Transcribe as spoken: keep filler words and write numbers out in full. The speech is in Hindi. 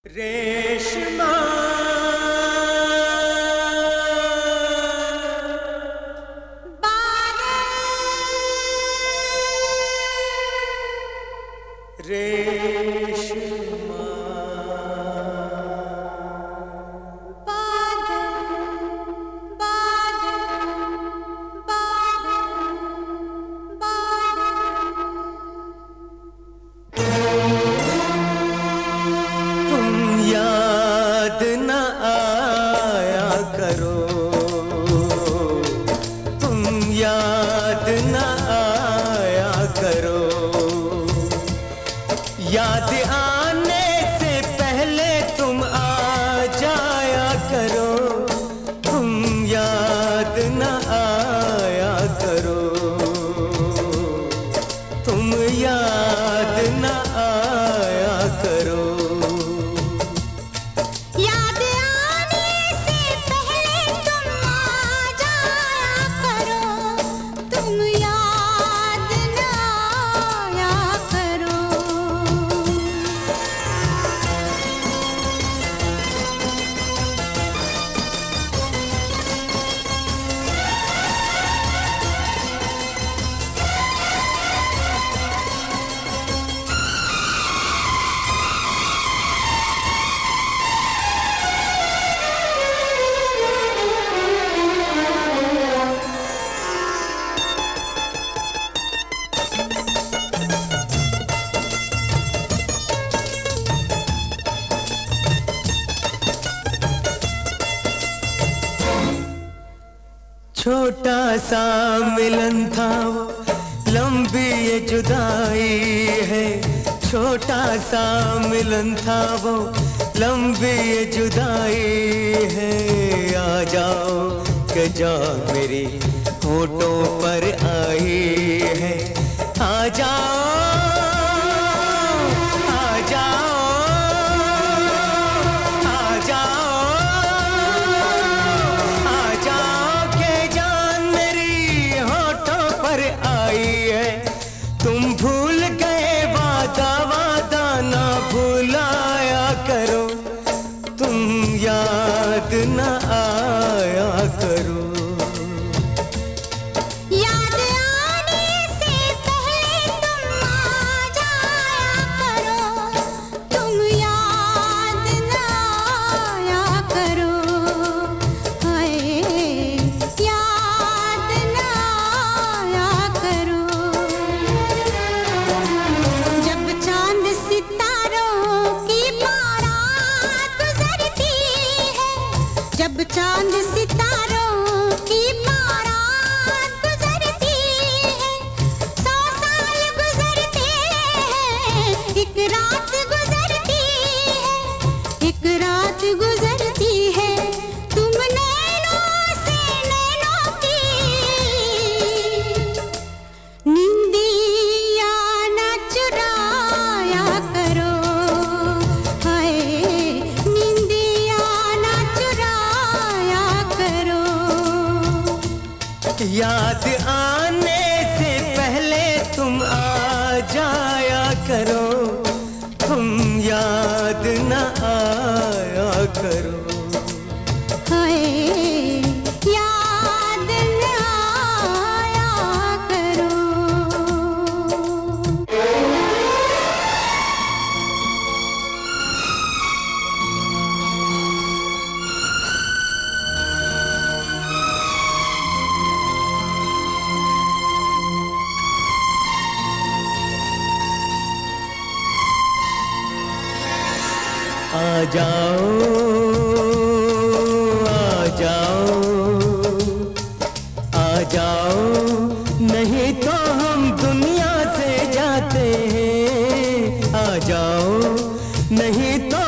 रेशमा रेशमा याद न आया करो, तुम याद न आया करो। याद आने से पहले तुम आ जाया करो, तुम याद न आया करो, तुम याद न आया करो। छोटा सा मिलन था वो, लंबी ये जुदाई है। छोटा सा मिलन था वो, लंबी ये जुदाई है। आ जाओ के जान मेरी होठों पर आई है। आ जाओ आ जाओ आ जाओ आ जाओ के जान मेरी होठों पर आई है। तुम भूल गए वादा वादा ना भुलाया करो, तुम याद न आया करो। जब चांद सितारों की बारात गुजरती है, सौ साल गुजरते हैं, एक रात गुजरती है, एक रात गुजरती है। तुम नैनों से नैनों की नींदिया न चुराया करो। याद आने से पहले तुम आ जाया करो, तुम याद न आया करो। हाय याद न आया करो। आ जाओ आ जाओ आ जाओ, नहीं तो हम दुनिया से जाते हैं। आ जाओ नहीं तो